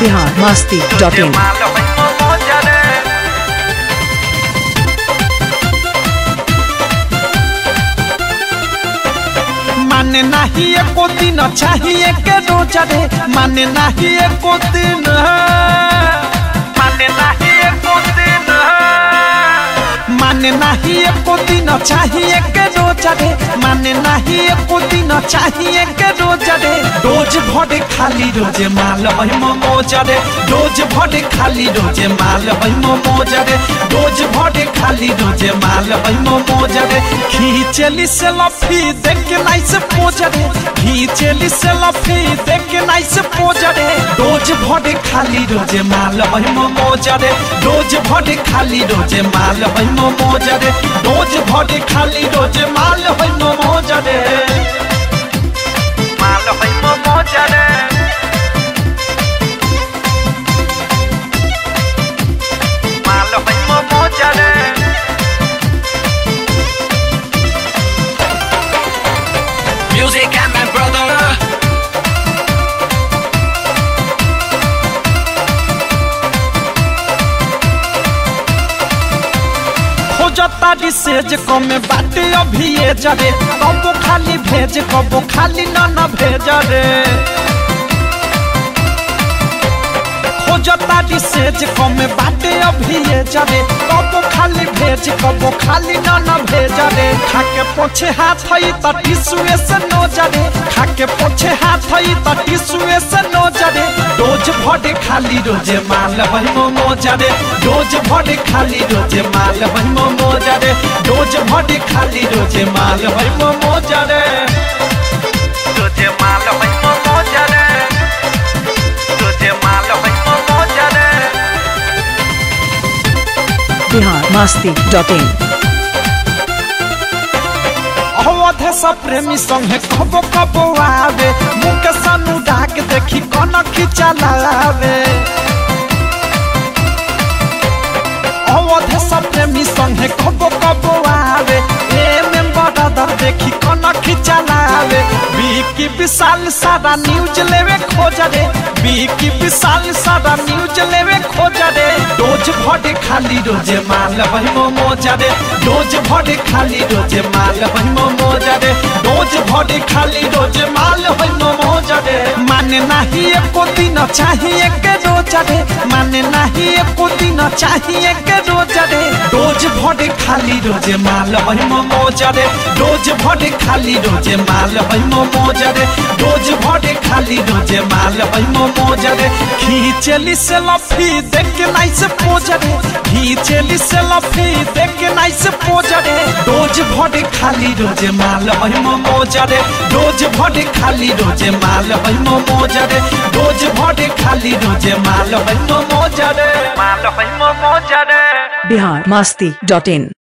biharmasti.in माने नहीं एको दिन चाहिए के रोज रे माने नहीं एको दिन माने नहीं एको दिन माने नहीं एको दिन चाहिए के रोज रे माने नहीं एको दिन चाहिए के रोज रे रोज भरे खाली रोजे माल है मोमोज रे रोज भरे खाली रोजे माल है मोमोज रे रोज भरे खाली रोजे माल है मोमोज रे खींचली से लफी देख के नाइस पोज रे खींचली से लफी देख के नाइस पोज रे रोज भरे खाली रोजे माल है मोमोज रे रोज भरे खाली रोजे माल है मोमोज रे रोज भरे खाली रोजे माल है मोमोज रे माल है मोमोज रे माल है मोमोज रे Music and my brother. खोजता डिसेज कमे बाटे अभी ये जरे कबो खाली भेज कबो खाली न भेज रे खोजता डिसेज कमे बाटे अभी ये जरे कबो खाली भेज कबो खाली न भेज रे खाके पोछे हाथ हई त टिसुए से नो जरे खाके पोछे हाथ हई त टिसुए से नो जरे रोज भरे खाली रोजे माल है मोमोज रे रोज भरे खाली रोजे माल है मोमोज रे रोज भरे खाली रोजे माल है मोमोज रे रोजे माल है मोमोज रे रोजे माल है मोमोज रे biharmasti.in अवधे सब प्रेमी संगे कबो कबो आवे मुके सनु डाक देखी कन खिचलावे अवधे सब प्रेमी संगे कबो कबो आवे ए मेंबर दर देखी कन खिचलावे बीकी विशाल सारा न्यूज लेवे खोज रे बीकी विशाल सारा न्यूज लेवे खोज रे रोज भरे खाली रोजे माल है मोमोज रे रोज भरे खाली रोजे माल है मोमोज रे रोज भरे खाली रोजे माल है मोमोज रे माने नहीं एको दिन चाहिए के रोज रे माने नहीं एको दिन चाहिए के रोज रे रोज भरे खाली रोजे माल है मोमोज रे रोज भरे खाली रोजे माल है मोमोज रे रोज भरे खाली रोजे माल है मोमोज रे खींचली से लफी देख के नाइस पोज रे खींचली से लफी देख के नाइस पोज रे रोज भरे खाली रोजे माल है मोमोज रे रोज भरे खाली रोजे माल है मोमोज रे रोज भरे खाली रोजे माल है मोमोज रे माल है मोमोज रे biharmasti.in